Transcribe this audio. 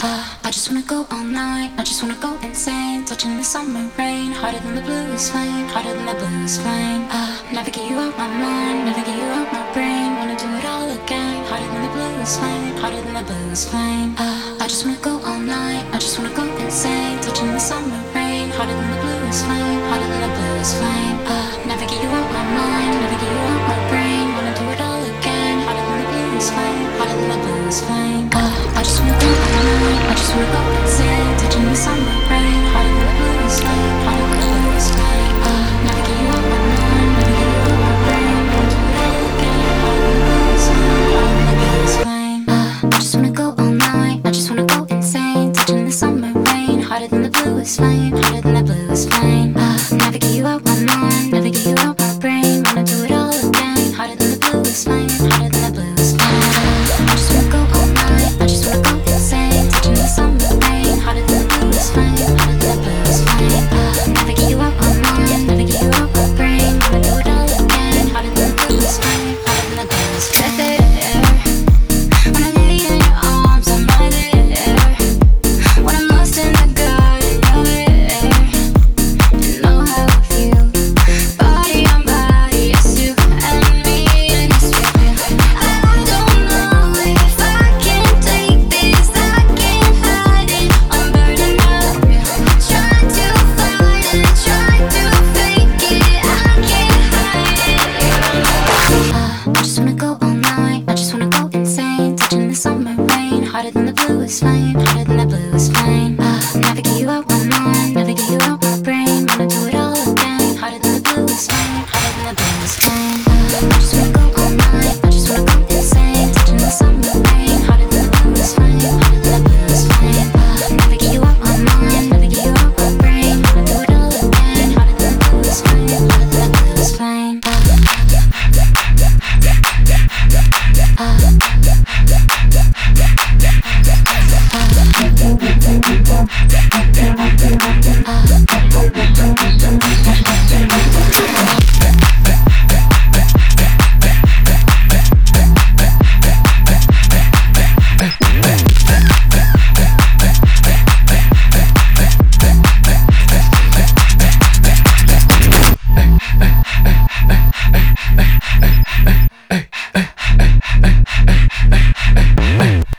I just wanna go all night, I just wanna go insane. Touching the summer rain, harder than the bluest flame, harder than the bluest flame. Never get you out my mind, never get you out my brain. Wanna do it all again, harder than the bluest flame, harder than the bluest flame. I just wanna go all night, I just wanna go insane. Touching the summer rain, harder than the bluest flame, harder than the bluest flame. Never get you out my mind, never get you out my brain. Wanna do it all again, harder than the bluest flame, harder than the bluest flame. I just wanna go all night, I just wanna go insane. Touching the summer rain, harder than the bluest flame, harder than the bluest flame. Never get you out my mind, never get you out my brain. Wanna do it all again, harder than the bluest flame, harder than the bluest flame. I just wanna go all night, I just wanna go insane. Touching the summer rain, harder than the bluest flame, harder than the bluest flame. Never get you out my mind, never get you out my brain. Wanna do it all again, harder than the bluest flame, harder than the bluest flame. I just wanna go all night, I just wanna go insane. Touching the summer rain, harder than the bluest flame, harder than the bluest flame. Never get you out my mind, never get you out my brain. Wanna do it all again, harder than the bluest flame, harder than the bluest flame. When I lay in your arms, I'm right there. When I'm lost in the garden, you're there. You know how I feel, body on body, it's you and me, and it's real. I don't know if I can take this, I can't hide it, I'm burning up. Try to fight it, try to fake it, I can't hide it. I just wanna go all night, I just wanna go insane. Touching the summer rain, harder than the bluest flame, harder than the bluest flame.